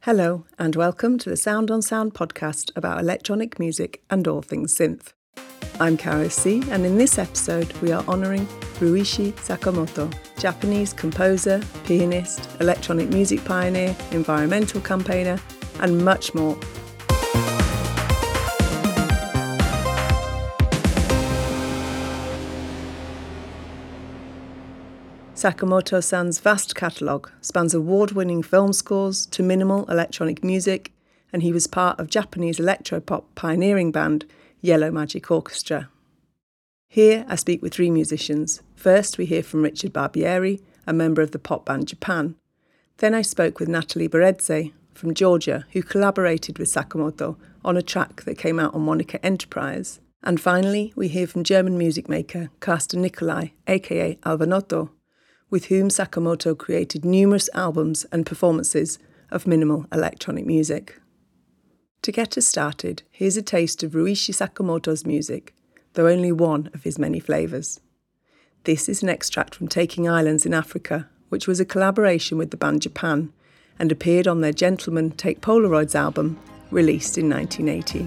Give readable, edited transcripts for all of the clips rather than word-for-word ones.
Hello, and welcome to the Sound on Sound podcast about electronic music and all things synth. I'm Karo C, and in this episode we are honouring Ryuichi Sakamoto, Japanese composer, pianist, electronic music pioneer, environmental campaigner, and much more. Sakamoto-san's vast catalogue spans award-winning film scores to minimal electronic music, and he was part of Japanese electropop pioneering band Yellow Magic Orchestra. Here I speak with three musicians. First we hear from Richard Barbieri, a member of the pop band Japan. Then I spoke with Natalie Bereze from Georgia, who collaborated with Sakamoto on a track that came out on Monica Enterprise. And finally we hear from German music maker Carsten Nicolai, aka Alvanotto, with whom Sakamoto created numerous albums and performances of minimal electronic music. To get us started, here's a taste of Ryuichi Sakamoto's music, though only one of his many flavours. This is an extract from Taking Islands in Africa, which was a collaboration with the band Japan and appeared on their Gentlemen Take Polaroids album, released in 1980.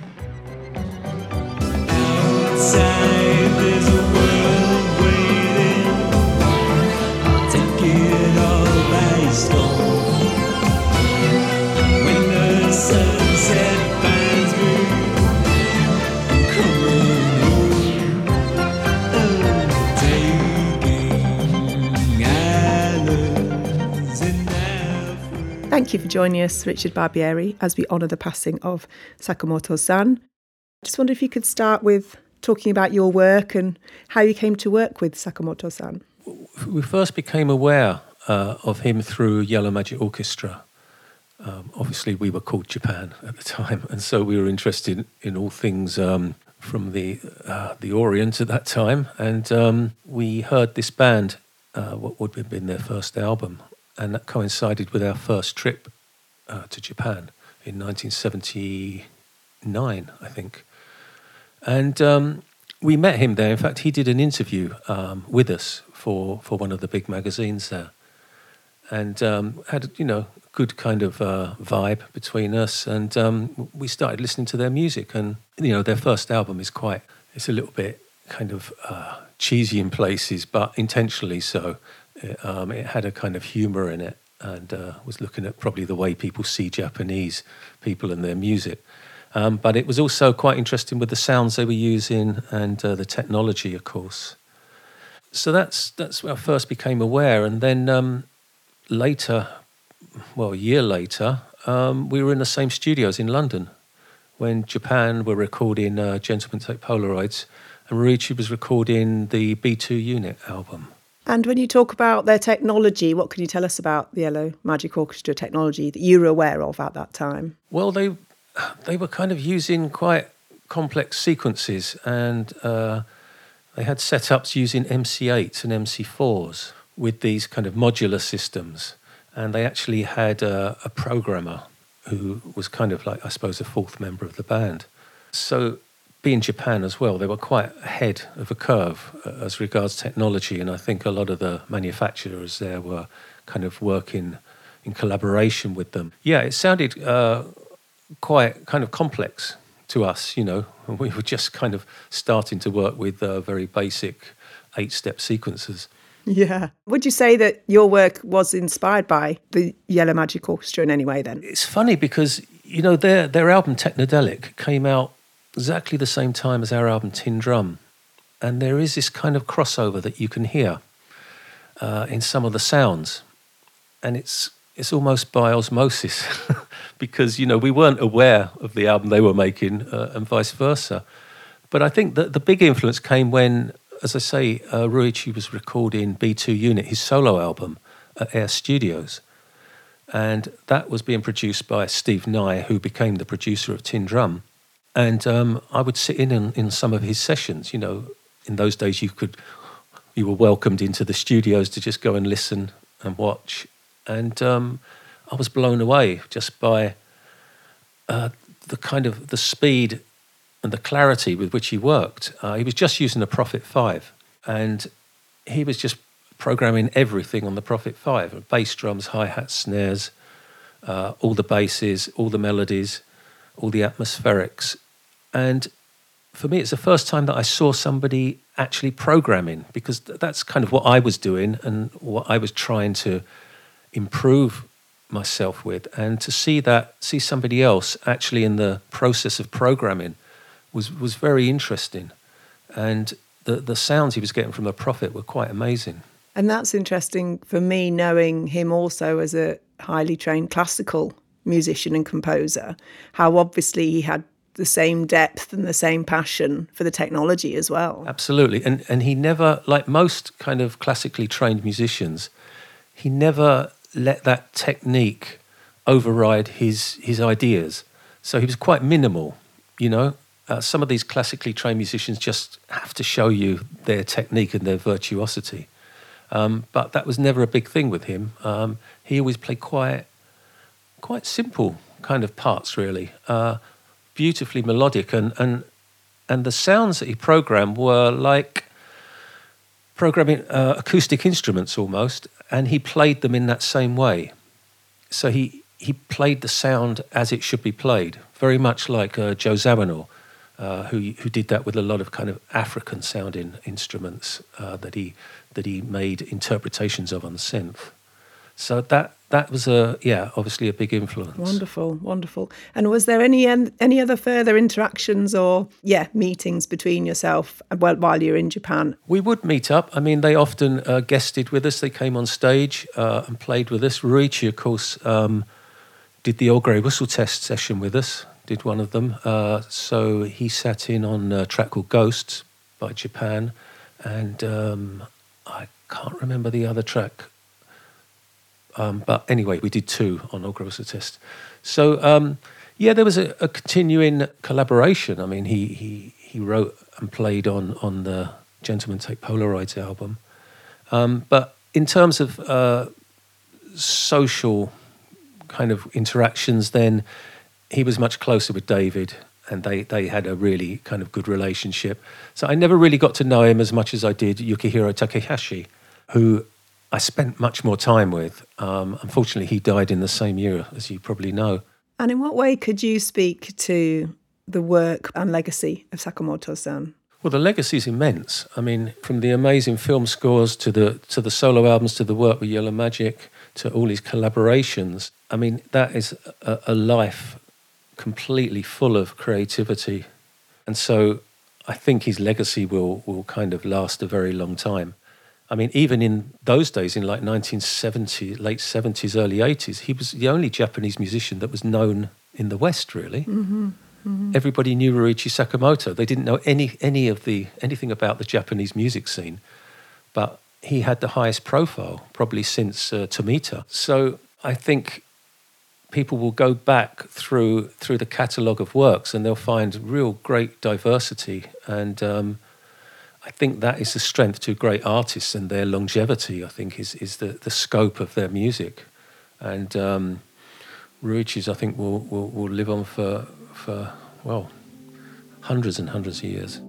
Thank you for joining us, Richard Barbieri, as we honour the passing of Sakamoto-san. I just wonder if you could start with talking about your work and how you came to work with Sakamoto-san. We first became aware of him through Yellow Magic Orchestra. Obviously, we were called Japan at the time, and so we were interested in all things from the Orient at that time. And we heard this band, what would have been their first album, and that coincided with our first trip to Japan in 1979, I think. And we met him there. In fact, he did an interview with us for one of the big magazines there, and had good kind of vibe between us. And we started listening to their music, and their first album it's a little bit kind of cheesy in places, but intentionally so. It had a kind of humour in it, and was looking at probably the way people see Japanese people and their music. But it was also quite interesting with the sounds they were using and the technology, of course. So that's where I first became aware. And then a year later, we were in the same studios in London when Japan were recording Gentlemen Take Polaroids, and Ryuichi was recording the B2 Unit album. And when you talk about their technology, what can you tell us about the Yellow Magic Orchestra technology that you were aware of at that time? Well, they were kind of using quite complex sequences, and they had setups using MC8s and MC4s with these kind of modular systems. And they actually had a programmer who was kind of like, I suppose, a fourth member of the band. So being Japan as well, they were quite ahead of a curve as regards technology, and I think a lot of the manufacturers there were kind of working in collaboration with them. Yeah, it sounded quite kind of complex to us, and we were just kind of starting to work with very basic 8-step sequences. Yeah. Would you say that your work was inspired by the Yellow Magic Orchestra in any way then? It's funny because, their album Technodelic came out exactly the same time as our album Tin Drum. And there is this kind of crossover that you can hear in some of the sounds. And it's almost by osmosis because, we weren't aware of the album they were making and vice versa. But I think that the big influence came when, as I say, Ryuichi was recording B2 Unit, his solo album, at Air Studios. And that was being produced by Steve Nye, who became the producer of Tin Drum. And I would sit in some of his sessions. In those days you were welcomed into the studios to just go and listen and watch. And I was blown away just by the kind of the speed and the clarity with which he worked. He was just using a Prophet 5, and he was just programming everything on the Prophet 5, bass drums, hi-hats, snares, all the basses, all the melodies, all the atmospherics. And for me, it's the first time that I saw somebody actually programming, because that's kind of what I was doing and what I was trying to improve myself with. And to see somebody else actually in the process of programming was very interesting. And the sounds he was getting from the Prophet were quite amazing. And that's interesting for me, knowing him also as a highly trained classical musician and composer, how obviously he had the same depth and the same passion for the technology as well. Absolutely. And he never, like most kind of classically trained musicians, he never let that technique override his ideas. So he was quite minimal, you know. Some of these classically trained musicians just have to show you their technique and their virtuosity. But that was never a big thing with him. He always played quite simple kind of parts, really. Beautifully melodic, and the sounds that he programmed were like programming acoustic instruments almost, and he played them in that same way. So he played the sound as it should be played, very much like Joe Zawinul, who did that with a lot of kind of African sounding instruments that he made interpretations of on the synth. So that was obviously a big influence. Wonderful. And was there any other further interactions or meetings between yourself while you're in Japan? We would meet up. I mean, they often guested with us. They came on stage and played with us. Ryuichi, of course, did the Earl Grey Whistle Test session with us. Did one of them. So he sat in on a track called Ghosts by Japan, and I can't remember the other track. But anyway, we did two on Earl Grey Whistle Test. So there was a continuing collaboration. I mean, he wrote and played on the Gentlemen Take Polaroids album. But in terms of social kind of interactions, then he was much closer with David, and they had a really kind of good relationship. So I never really got to know him as much as I did Yukihiro Takehashi, who I spent much more time with. Unfortunately, he died in the same year, as you probably know. And in what way could you speak to the work and legacy of Sakamoto-san? Well, the legacy is immense. I mean, from the amazing film scores to the solo albums, to the work with Yellow Magic, to all his collaborations. I mean, that is a life completely full of creativity. And so I think his legacy will kind of last a very long time. I mean, even in those days, in like 1970, late 70s, early 80s, he was the only Japanese musician that was known in the West, really. Mm-hmm. Mm-hmm. Everybody knew Ryuichi Sakamoto. They didn't know anything about the Japanese music scene. But he had the highest profile, probably since Tomita. So I think people will go back through the catalogue of works and they'll find real great diversity. And I think that is the strength to great artists, and their longevity, I think, is the scope of their music. And Ryuichi's, I think, will live on for hundreds and hundreds of years.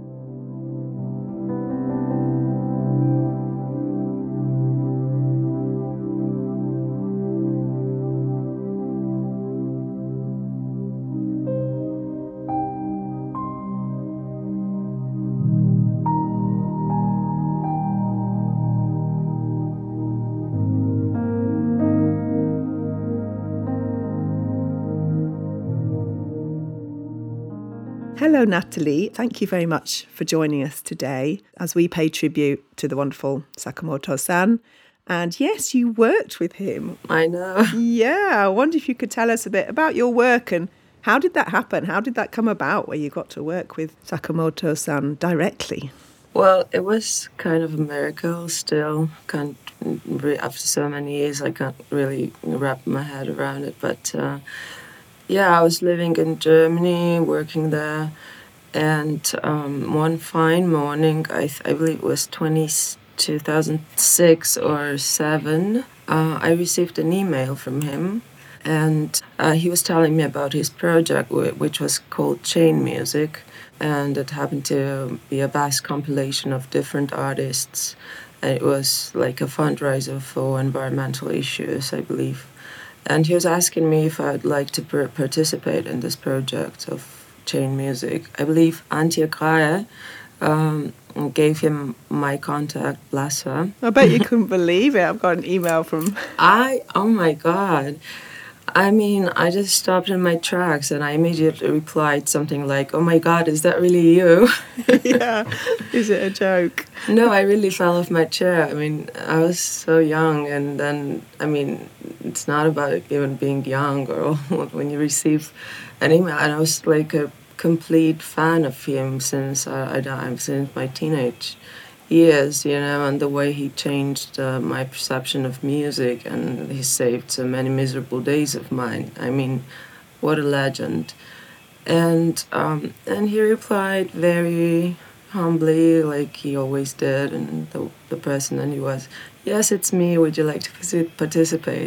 Hello, Natalie. Thank you very much for joining us today as we pay tribute to the wonderful Sakamoto-san. And yes, you worked with him. I know. Yeah, I wonder if you could tell us a bit about your work and how did that happen? How did that come about where you got to work with Sakamoto-san directly? Well, it was kind of a miracle still. After so many years, I can't really wrap my head around it. But I was living in Germany, working there. And one fine morning, I believe it was 2006 or 7, I received an email from him. And he was telling me about his project, which was called Chain Music. And it happened to be a vast compilation of different artists. And it was like a fundraiser for environmental issues, I believe. And he was asking me if I'd like to participate in this project of chain music. I believe Antje Kraaie gave him my contact, bless her. I bet you couldn't believe it. I've got an email from... Oh my God. I mean, I just stopped in my tracks and I immediately replied something like, "Oh my God, is that really you?" Yeah, is it a joke? No, I really fell off my chair. I mean, I was so young, and then, I mean, it's not about even being young or when you receive an email. And I was like a complete fan of him since since my teenage years, you know, and the way he changed my perception of music, and he saved so many miserable days of mine. I mean, what a legend. And he replied very humbly, like he always did, and the person that he was, "Yes, it's me. Would you like to participate?"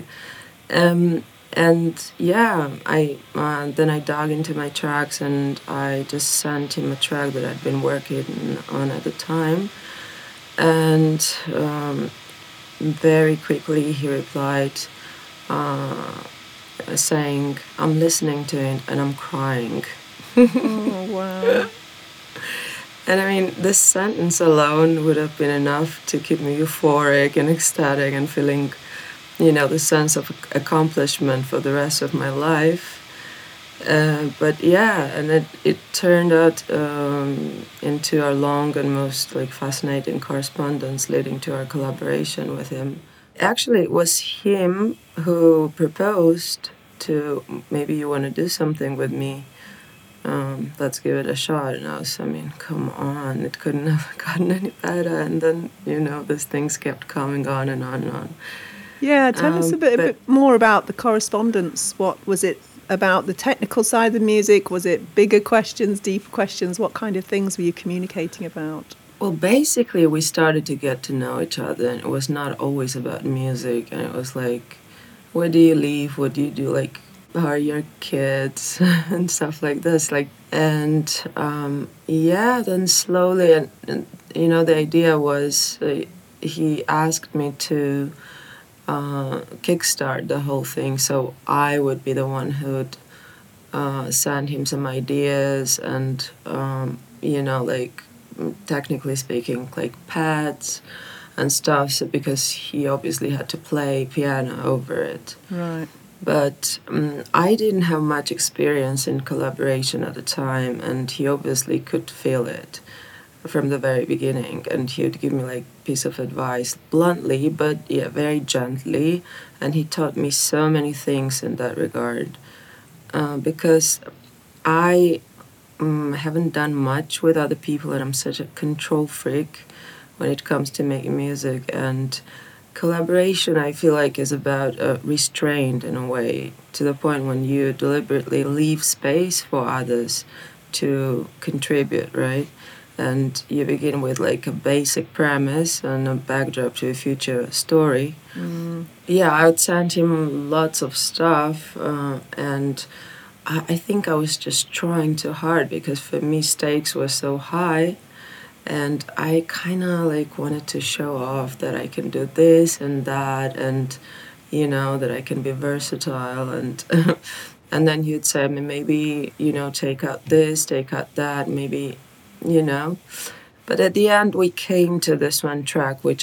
And yeah, then I dug into my tracks and I just sent him a track that I'd been working on at the time. And very quickly he replied, saying, "I'm listening to it and I'm crying." Oh, wow. And I mean, this sentence alone would have been enough to keep me euphoric and ecstatic and feeling, you know, the sense of accomplishment for the rest of my life. But yeah, and it turned out into our long and most like fascinating correspondence leading to our collaboration with him. Actually, it was him who proposed to, "Maybe you want to do something with me. Let's give it a shot." And I mean, come on, it couldn't have gotten any better. And then, you know, these things kept coming on and on and on. Yeah, tell us a bit more about the correspondence. What was it about the technical side of the music? Was it bigger questions, deeper questions? What kind of things were you communicating about? Well, basically, we started to get to know each other, and it was not always about music. And it was like, where do you live? What do you do? Like, how are your kids? And stuff like this. Like, and yeah, then slowly, and you know, the idea was he asked me to kickstart the whole thing, so I would be the one who'd send him some ideas and you know, like technically speaking, like pads and stuff, so because he obviously had to play piano over it. Right. But I didn't have much experience in collaboration at the time, and he obviously could feel it from the very beginning, and he would give me like piece of advice bluntly, but yeah, very gently, and he taught me so many things in that regard, because I haven't done much with other people, and I'm such a control freak when it comes to making music. And collaboration, I feel like, is about restraint in a way, to the point when you deliberately leave space for others to contribute, right? And you begin with like a basic premise and a backdrop to a future story. Yeah, I would send him lots of stuff, and I think I was just trying too hard, because for me stakes were so high, and I kind of like wanted to show off that I can do this and that, and you know, that I can be versatile, and and then he'd say, maybe, you know, take out this, take out that, maybe, you know. But at the end we came to this one track which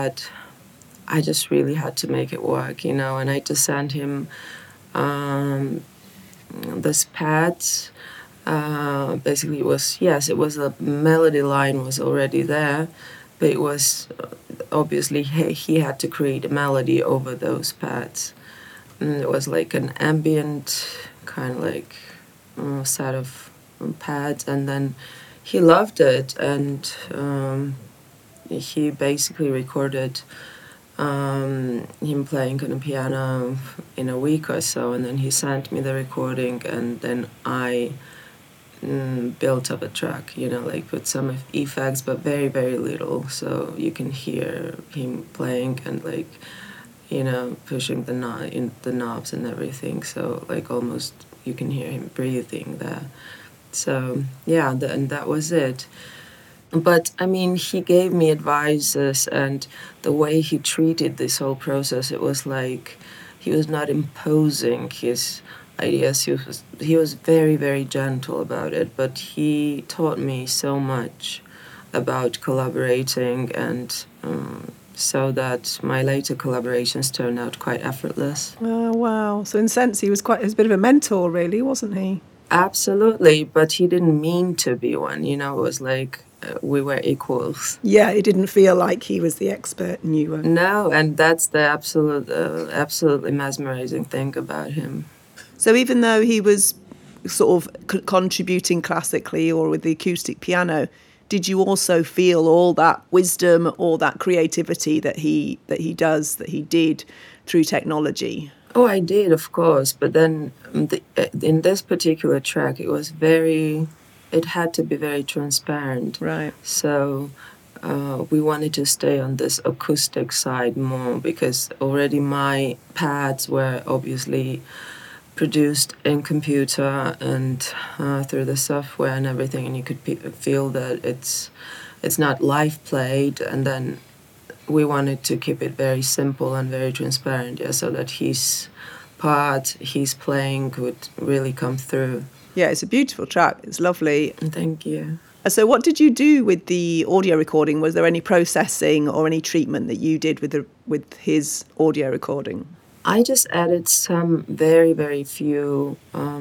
I just really had to make it work, you know, and I just sent him this pads. Basically it was a melody line was already there, but it was obviously he had to create a melody over those pads. And it was like an ambient kind of like set of pads, and then he loved it, and he basically recorded him playing on the piano in a week or so, and then he sent me the recording, and then I built up a track, you know, like with some effects, but very, very little, so you can hear him playing and like, you know, pushing the knobs and everything, so like almost you can hear him breathing there. So yeah, and that was it. But I mean, he gave me advices, and the way he treated this whole process, it was like he was not imposing his ideas. He was very, very gentle about it, but he taught me so much about collaborating, and so that my later collaborations turned out quite effortless. Oh, wow. So in a sense, he was a bit of a mentor, really, wasn't he? Absolutely, but he didn't mean to be one. It was like we were equals. Yeah, it didn't feel like he was the expert and you were. No, and that's the absolutely mesmerizing thing about him. So even though he was sort of contributing classically or with the acoustic piano, did you also feel all that wisdom or that creativity that he did through technology? Oh, I did, of course, but then in this particular track, it had to be very transparent. Right. So we wanted to stay on this acoustic side more, because already my pads were obviously produced in computer and through the software and everything, and you could feel that it's not live played, and then we wanted to keep it very simple and very transparent, so that his playing could really come through. Yeah, it's a beautiful track. It's lovely. Thank you. So what did you do with the audio recording? Was there any processing or any treatment that you did with his audio recording? I just added some very, very few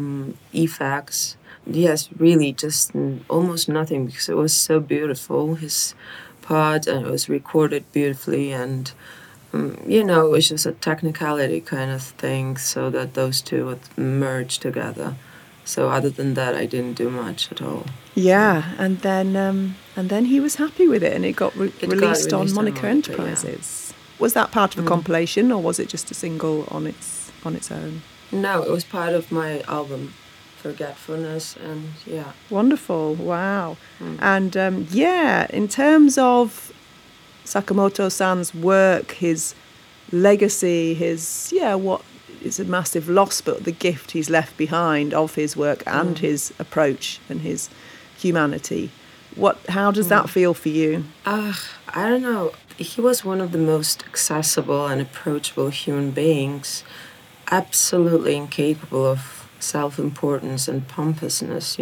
effects. Yes, really, just almost nothing, because it was so beautiful, his part, and it was recorded beautifully, and it was just a technicality kind of thing, so that those two would merge together. So other than that, I didn't do much at all. Yeah, and then he was happy with it, and it got released on Monica Enterprises. Yeah. Was that part of a compilation, or was it just a single on its own? No, it was part of my album, Forgetfulness, and yeah. Wonderful, wow. And in terms of Sakamoto-san's work, his legacy, what is a massive loss, but the gift he's left behind of his work and his approach and his humanity. How does that feel for you? I don't know. He was one of the most accessible and approachable human beings, absolutely incapable of self-importance and pompousness,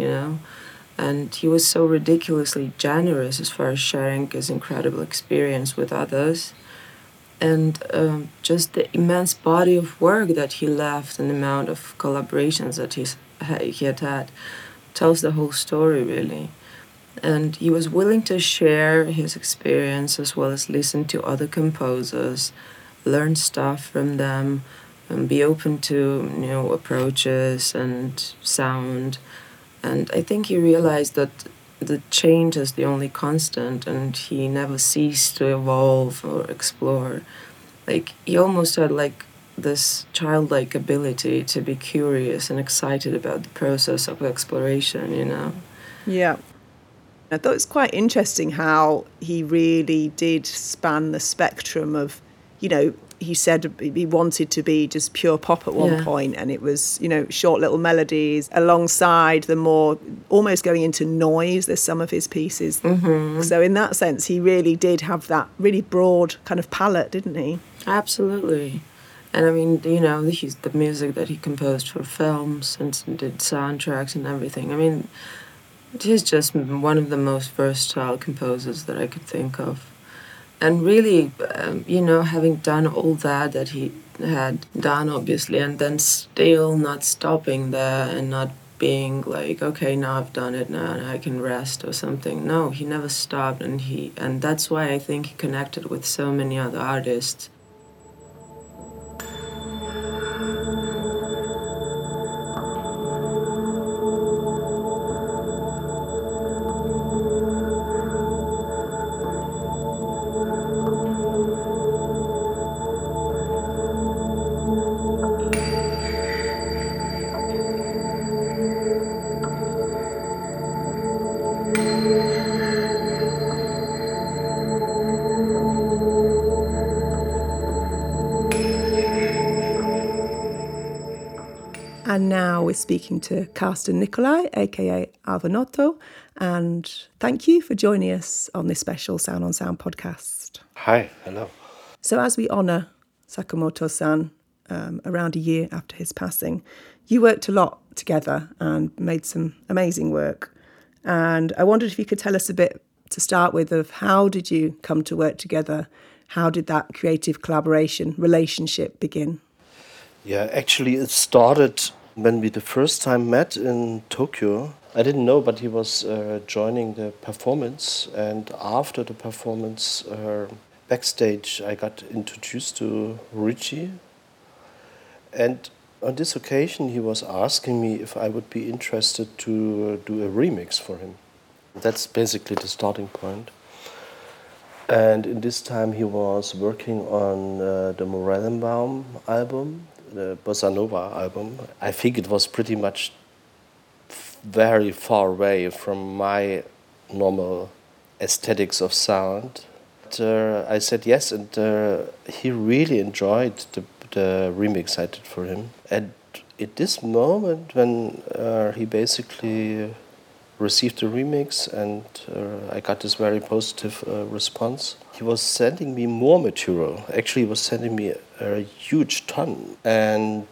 And he was so ridiculously generous as far as sharing his incredible experience with others. And just the immense body of work that he left and the amount of collaborations that he had tells the whole story, really. And he was willing to share his experience as well as listen to other composers, learn stuff from them, and be open to new approaches and sound. And I think he realized that the change is the only constant, and he never ceased to evolve or explore. Like, he almost had this childlike ability to be curious and excited about the process of exploration, Yeah. I thought it was quite interesting how he really did span the spectrum of, he said he wanted to be just pure pop at one point, and it was, short little melodies alongside the more almost going into noise. There's some of his pieces. Mm-hmm. So in that sense, he really did have that really broad kind of palette, didn't he? Absolutely. And I mean, the music that he composed for films and did soundtracks and everything. I mean, he's just one of the most versatile composers that I could think of. And really, having done all that he had done, obviously, and then still not stopping there and not being like, okay, now I've done it, now I can rest or something. No, he never stopped, and that's why I think he connected with so many other artists. And now we're speaking to Carsten Nicolai, aka Alvanotto, and thank you for joining us on this special Sound on Sound podcast. Hi, hello. So as we honour Sakamoto-san, around a year after his passing. You worked a lot together and made some amazing work. And I wondered if you could tell us a bit to start with of how did you come to work together? How did that creative collaboration relationship begin? Yeah, actually it started when we the first time met in Tokyo. I didn't know, but he was joining the performance, and after the performance, backstage, I got introduced to Richie, and on this occasion, he was asking me if I would be interested to do a remix for him. That's basically the starting point. And in this time, he was working on the Morellenbaum album, the Bossa Nova album. I think it was pretty much very far away from my normal aesthetics of sound. But, I said yes, and he really enjoyed the remix I did for him. And at this moment, when he basically received the remix and I got this very positive response, he was sending me more material. Actually, he was sending me a huge ton. And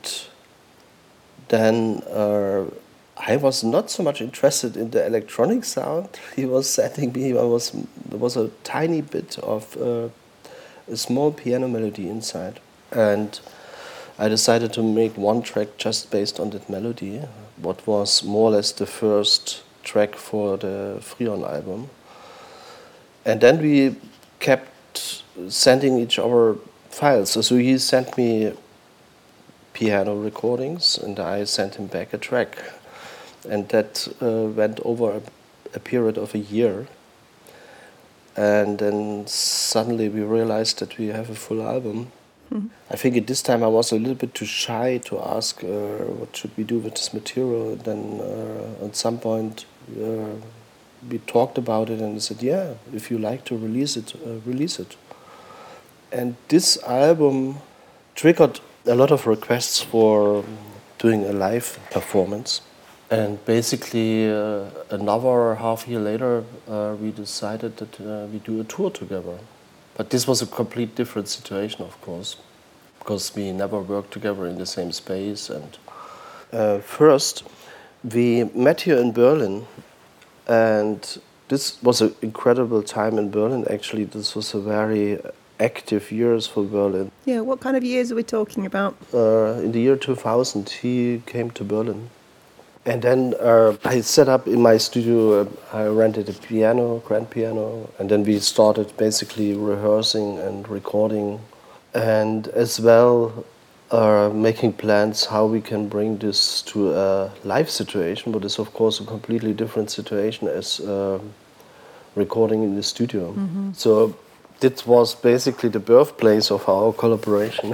then I was not so much interested in the electronic sound. He was sending me, there was a tiny bit of a small piano melody inside. And I decided to make one track just based on that melody, what was more or less the first track for the Freon album. And then we kept sending each other files. So he sent me piano recordings and I sent him back a track. And that went over a period of a year. And then suddenly we realized that we have a full album. Mm-hmm. I think at this time I was a little bit too shy to ask what should we do with this material. And then at some point we talked about it and he said, yeah, if you like to release it, release it. And this album triggered a lot of requests for doing a live performance. And basically, another half year later, we decided that we do a tour together. But this was a complete different situation, of course, because we never worked together in the same space. And first, we met here in Berlin, and this was an incredible time in Berlin. Actually, this was a very active years for Berlin. Yeah, what kind of years are we talking about? In the year 2000, he came to Berlin. And then I set up in my studio, I rented a piano, grand piano, and then we started basically rehearsing and recording, and as well making plans how we can bring this to a live situation, but it's of course a completely different situation as recording in the studio. Mm-hmm. So this was basically the birthplace of our collaboration.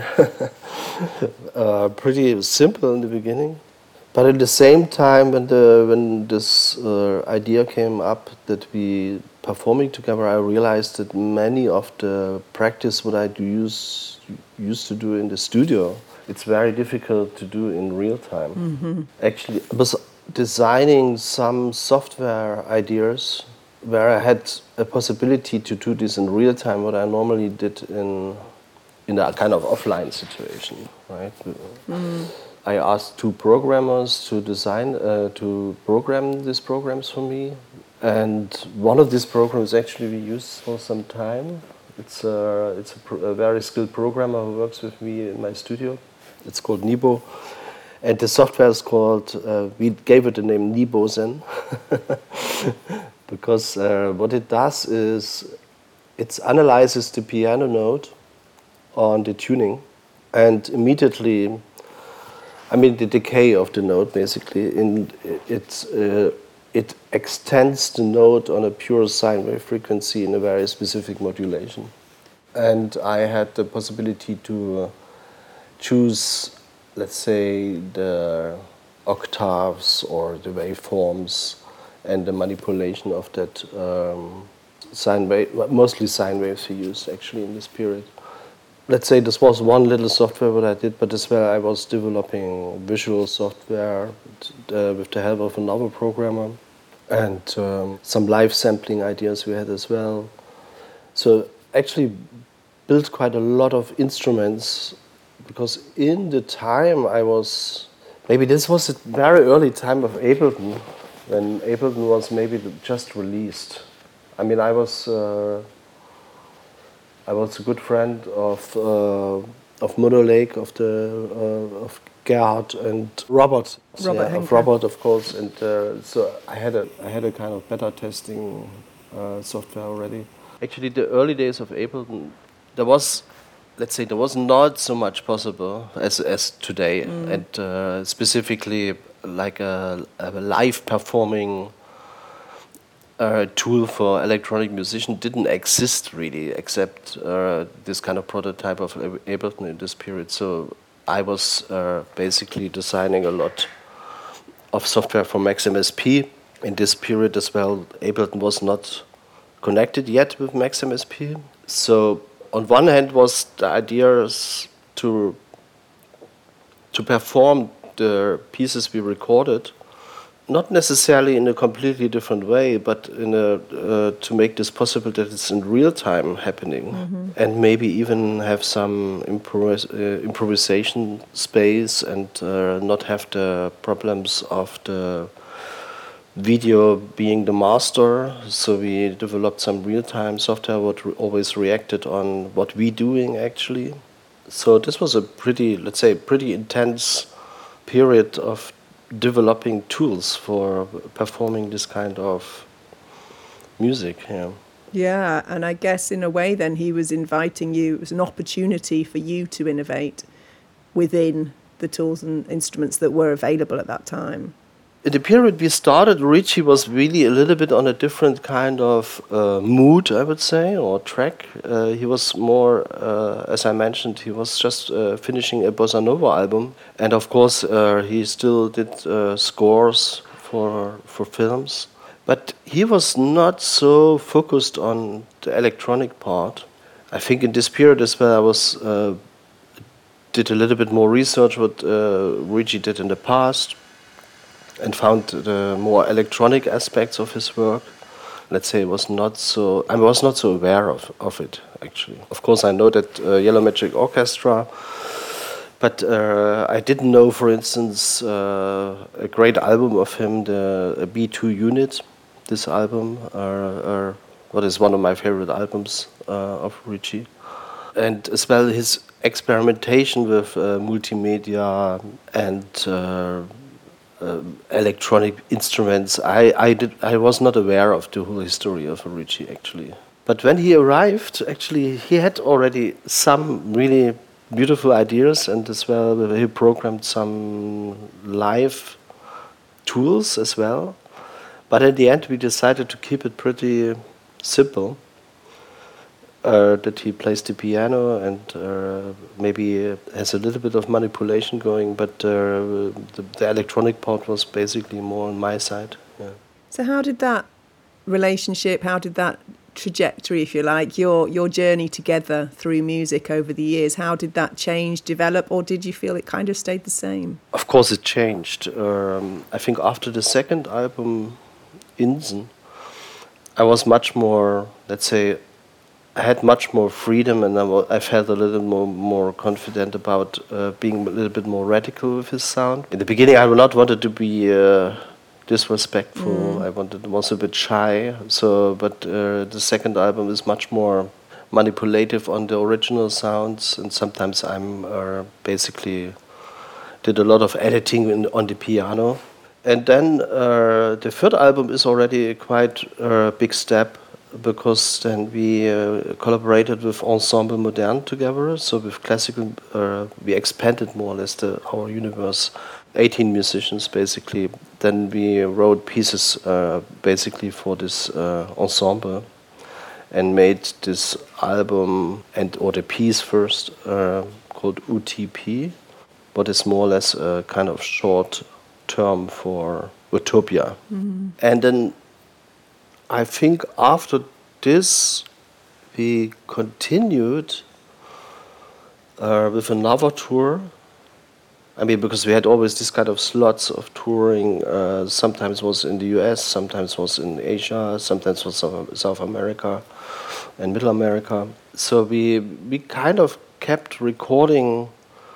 Pretty simple in the beginning. But at the same time, when this idea came up that we performing together, I realized that many of the practice what I used to do in the studio, it's very difficult to do in real time. Mm-hmm. Actually, I was designing some software ideas where I had a possibility to do this in real time, what I normally did in a kind of offline situation, right? Mm. I asked two programmers to to program these programs for me. And one of these programs actually we used for some time. It's a very skilled programmer who works with me in my studio. It's called Nebo. And the software is called, we gave it the name Nebozen. Because what it does is it analyzes the piano note on the tuning and immediately, the decay of the note basically, it extends the note on a pure sine wave frequency in a very specific modulation. And I had the possibility to choose, let's say, the octaves or the waveforms and the manipulation of that sine wave, mostly sine waves we used actually in this period. Let's say this was one little software what I did, but as well I was developing visual software with the help of another programmer, and some live sampling ideas we had as well. So actually built quite a lot of instruments because in the time I was, maybe this was a very early time of Ableton, when Ableton was maybe just released. I mean, I was a good friend of Mono Lake, of Gerhard and Robert. Robert Of Henke. Robert, of course, and so I had a kind of beta testing software already. Actually, the early days of Ableton, there was, let's say, there was not so much possible as today, and specifically like a live performing tool for electronic musician didn't exist really, except this kind of prototype of Ableton in this period. So I was basically designing a lot of software for Max MSP in this period as well. Ableton was not connected yet with Max MSP. So on one hand was the idea is to perform the pieces we recorded, not necessarily in a completely different way, but in to make this possible that it's in real time happening, and maybe even have some improvisation space, and not have the problems of the video being the master. So we developed some real-time software what always reacted on what we doing actually. So this was a pretty, let's say, pretty intense period of developing tools for performing this kind of music. Yeah, and I guess in a way then he was inviting you, it was an opportunity for you to innovate within the tools and instruments that were available at that time. In the period we started, Richie was really a little bit on a different kind of mood, I would say, or track. He was more, as I mentioned, he was just finishing a bossa nova album, and of course he still did scores for films. But he was not so focused on the electronic part. I think in this period as well, I was did a little bit more research what Richie did in the past, and found the more electronic aspects of his work. Let's say I was not so aware of it, actually. Of course, I know that Yellow Magic Orchestra, but I didn't know, for instance, a great album of him, the B2 Unit. This album, what is one of my favorite albums of Richie. And as well his experimentation with multimedia and electronic instruments. I was not aware of the whole history of Richie actually. But when he arrived, actually he had already some really beautiful ideas, and as well he programmed some live tools as well. But in the end we decided to keep it pretty simple. That he plays the piano and maybe has a little bit of manipulation going, but the electronic part was basically more on my side. Yeah. So how did that relationship, how did that trajectory, if you like, your journey together through music over the years, how did that change, develop, or did you feel it kind of stayed the same? Of course it changed. I think after the second album, Insen, I was much more, let's say, I had much more freedom, and I felt a little more confident about being a little bit more radical with his sound. In the beginning, I not wanted to be disrespectful. I was a bit shy. So, but the second album is much more manipulative on the original sounds, and sometimes I'm basically did a lot of editing on the piano. And then the third album is already a quite big step, because then we collaborated with Ensemble Moderne together. So with classical, we expanded more or less our universe. 18 musicians basically. Then we wrote pieces basically for this ensemble, and made this album or the piece first called UTP, what is more or less a kind of short term for Utopia. And then I think after this, we continued with another tour. I mean, because we had always this kind of slots of touring. Sometimes was in the US, sometimes was in Asia, sometimes was South America and Middle America. So we kind of kept recording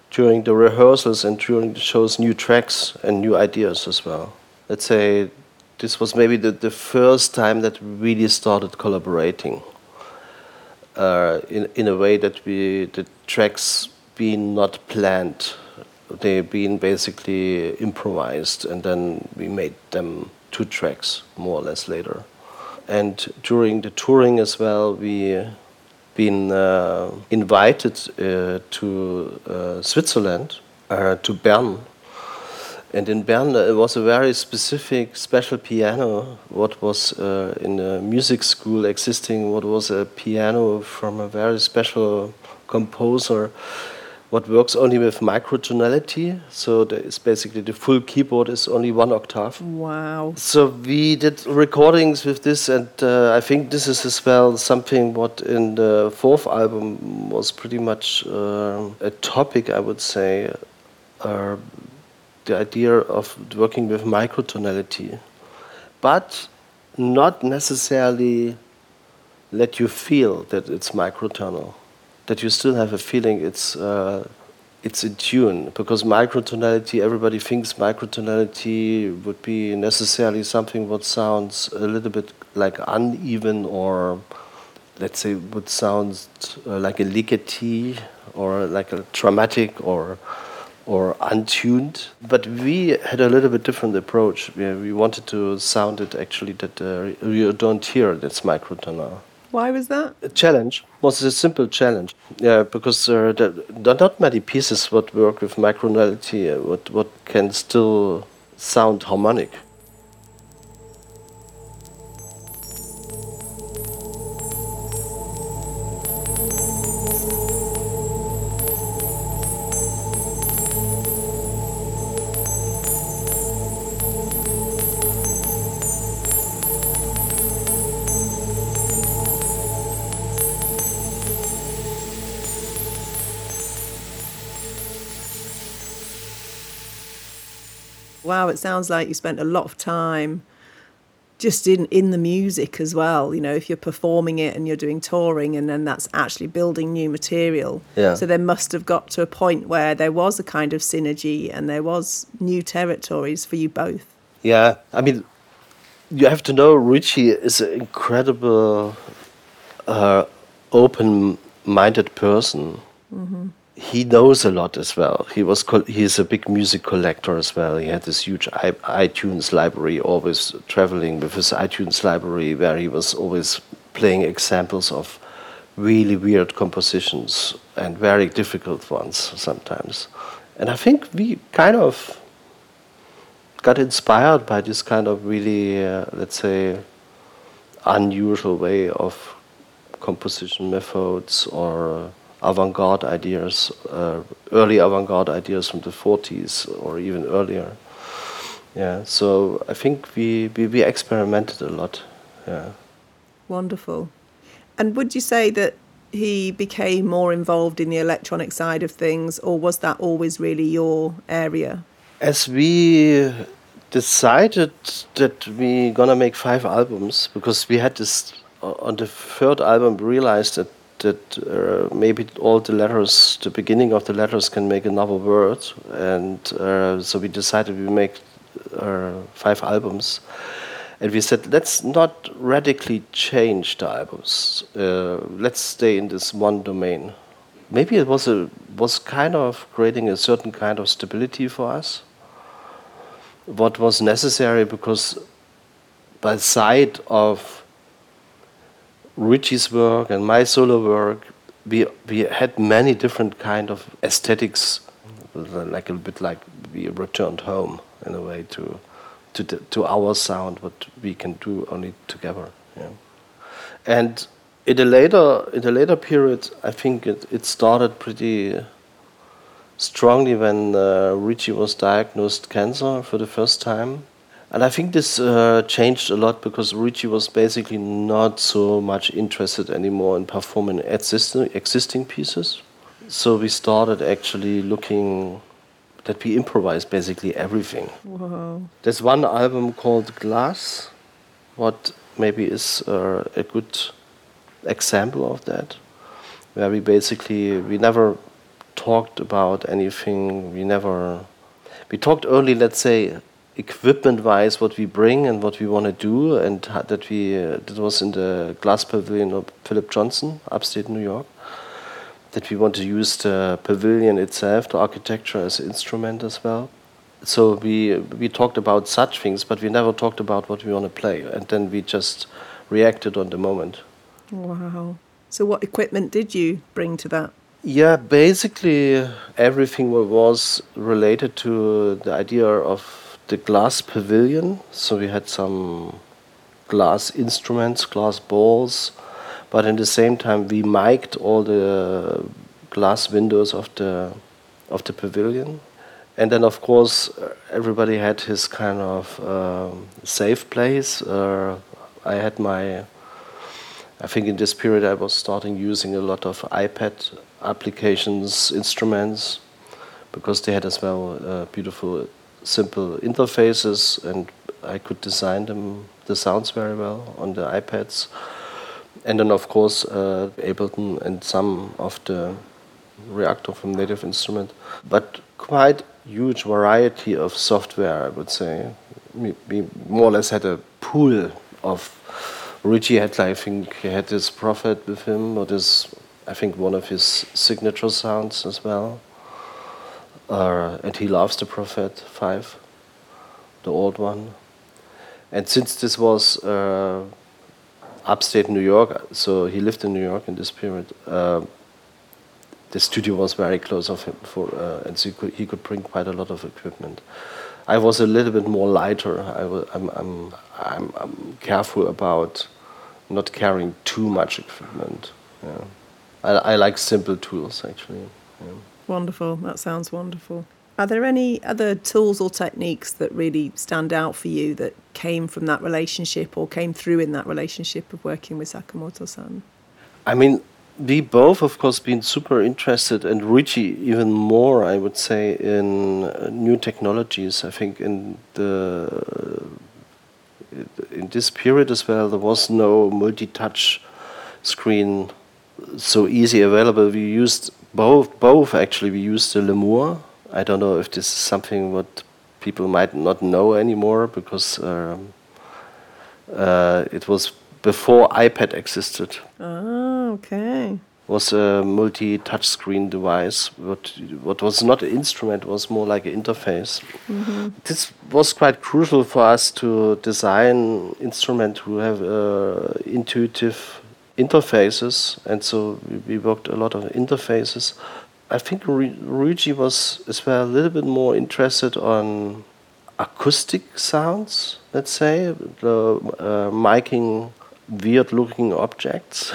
during the rehearsals and during the shows new tracks and new ideas as well. Let's say this was maybe the first time that we really started collaborating in a way that the tracks being not planned, they being basically improvised, and then we made them 2 tracks more or less later. And during the touring as well, we been invited to Switzerland, to Bern. And in Bern, it was a very specific, special piano, what was in a music school existing, what was a piano from a very special composer, what works only with microtonality. So it's basically the full keyboard is only 1 octave. Wow. So we did recordings with this, and I think this is as well something what in the 4th album was pretty much a topic, I would say, the idea of working with microtonality, but not necessarily let you feel that it's microtonal, that you still have a feeling it's in tune, because microtonality, everybody thinks microtonality would be necessarily something what sounds a little bit like uneven, or let's say would sound like a legacy or like a dramatic or untuned. But we had a little bit different approach. We wanted to sound it actually that you don't hear that's microtonal. Why was that? A challenge was a simple challenge. Yeah, because there are not many pieces what work with microtonality, what can still sound harmonic. Wow, it sounds like you spent a lot of time just in the music as well. You know, if you're performing it and you're doing touring, and then that's actually building new material. Yeah. So there must have got to a point where there was a kind of synergy and there was new territories for you both. Yeah, I mean, you have to know Richie is an incredible, open-minded person. Mm-hmm. He knows a lot as well. He's a big music collector as well. He had this huge iTunes library, always traveling with his iTunes library, where he was always playing examples of really weird compositions and very difficult ones sometimes. And I think we kind of got inspired by this kind of really, let's say, unusual way of composition methods or avant-garde ideas, early avant-garde ideas from the 40s or even earlier. Yeah, so I think we experimented a lot. Yeah. Wonderful. And would you say that he became more involved in the electronic side of things, or was that always really your area? As we decided that we gonna make 5 albums, because we had this on the 3rd album, realized that maybe all the letters, the beginning of the letters can make another word, and so we decided we make 5 albums, and we said let's not radically change the albums. Let's stay in this one domain. Maybe it was kind of creating a certain kind of stability for us. What was necessary, because by the side of Richie's work and my solo work, we had many different kind of aesthetics, like a bit like we returned home in a way to our sound, what we can do only together. Yeah. And in the later period, I think it started pretty strongly when Richie was diagnosed cancer for the first time. And I think this changed a lot, because Richie was basically not so much interested anymore in performing existing pieces. So we started actually looking that we improvise basically everything. Wow. There's one album called Glass, what maybe is a good example of that, where we never talked about anything. We talked only, let's say, equipment-wise, what we bring and what we want to do, and that was in the glass pavilion of Philip Johnson, upstate New York, that we want to use the pavilion itself, the architecture, as an instrument as well. So we talked about such things, but we never talked about what we want to play, and then we just reacted on the moment. Wow. So what equipment did you bring to that? Yeah, basically everything was related to the idea of the glass pavilion. So we had some glass instruments, glass balls, but at the same time we mic'd all the glass windows of the pavilion. And then of course everybody had his kind of safe place. I think in this period I was starting using a lot of iPad applications, instruments, because they had as well beautiful, simple interfaces, and I could design the sounds very well on the iPads. And then of course Ableton and some of the Reaktor from Native Instrument, but quite huge variety of software, I would say. We more or less had a pool of. Richie had, I think, he had this Prophet with him, or this, I think, one of his signature sounds as well. And he loves the Prophet 5, the old one. And since this was upstate New York, so he lived in New York in this period, the studio was very close of him, and so he could bring quite a lot of equipment. I was a little bit more lighter. I'm careful about not carrying too much equipment. Yeah. I like simple tools, actually. Yeah. Wonderful. That sounds wonderful. Are there any other tools or techniques that really stand out for you that came from that relationship or came through in that relationship of working with Sakamoto-san? I mean, we both, of course, been super interested, and Richie even more, I would say, in new technologies. I think in this period as well, there was no multi-touch screen so easy available. We used both actually. We used the Lemur. I don't know if this is something what people might not know anymore, because it was before iPad existed. Ah, okay. Was a multi-touch screen device. What was not an instrument, was more like an interface. Mm-hmm. This was quite crucial for us to design instruments who have intuitive interfaces, and so we worked a lot on interfaces. I think Ryuji was as well a little bit more interested on acoustic sounds, let's say, miking weird-looking objects.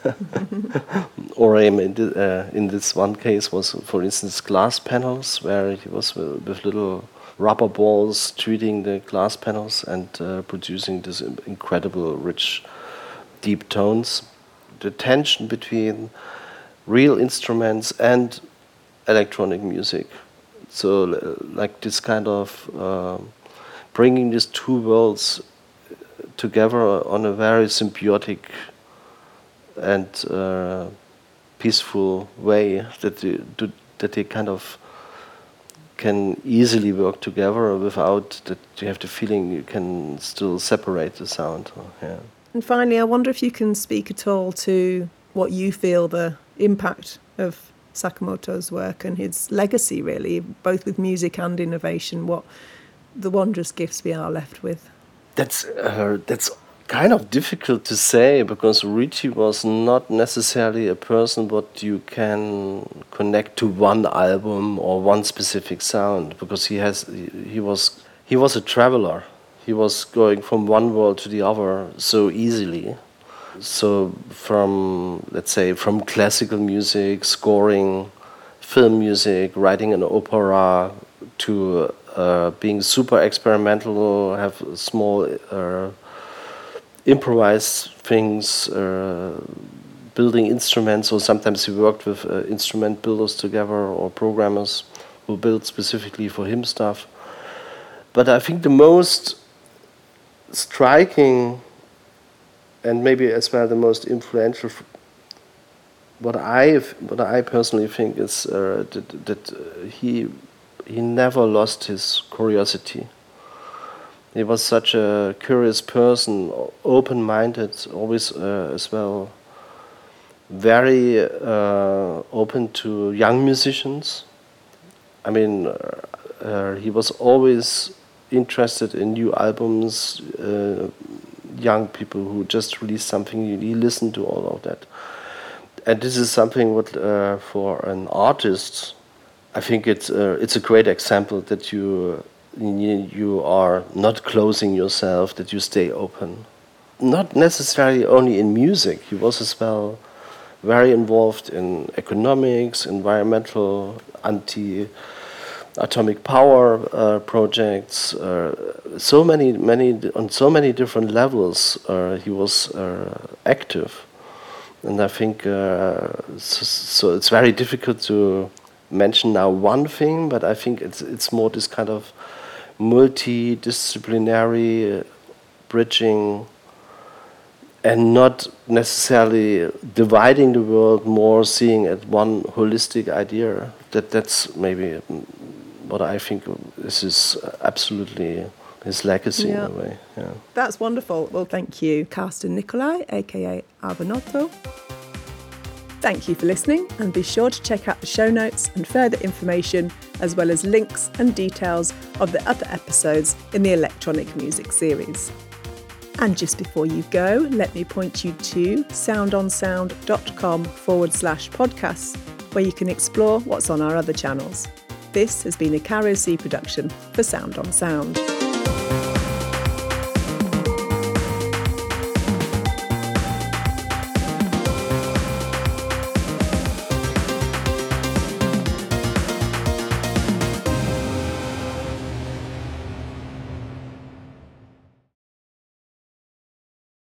Or in this one case was, for instance, glass panels, where he was with little rubber balls treating the glass panels and producing this incredible, rich, deep tones. The tension between real instruments and electronic music. So like this kind of bringing these two worlds together on a very symbiotic and peaceful way, that they kind of can easily work together without that you have the feeling you can still separate the sound. Yeah. And finally, I wonder if you can speak at all to what you feel the impact of Sakamoto's work and his legacy, really, both with music and innovation, what the wondrous gifts we are left with. That's kind of difficult to say, because Richie was not necessarily a person what you can connect to one album or one specific sound, because he was a traveler. He was going from one world to the other so easily. So from classical music, scoring, film music, writing an opera, to being super experimental, have small improvised things, building instruments, or sometimes he worked with instrument builders together or programmers who built specifically for him stuff. But I think the most striking and maybe as well the most influential what I personally think is that he never lost his curiosity. He was such a curious person, open-minded, always as well, very open to young musicians. I mean, he was always interested in new albums, young people who just released something. He listened to all of that. And this is something what for an artist, I think it's a great example that you are not closing yourself, that you stay open. Not necessarily only in music. He was as well very involved in economics, environmental, anti-atomic power projects. So many on so many different levels. He was active. And I think so it's very difficult to mention now one thing, but I think it's more this kind of multidisciplinary bridging, and not necessarily dividing the world, more seeing it one holistic idea. That's maybe what I think is absolutely his legacy in a way. Yeah. That's wonderful. Well, thank you, Carsten Nicolai, aka Arbanotto. Thank you for listening, and be sure to check out the show notes and further information, as well as links and details of the other episodes in the electronic music series. And just before you go, let me point you to soundonsound.com/podcasts, where you can explore what's on our other channels. This has been a Caro C production for Sound on Sound.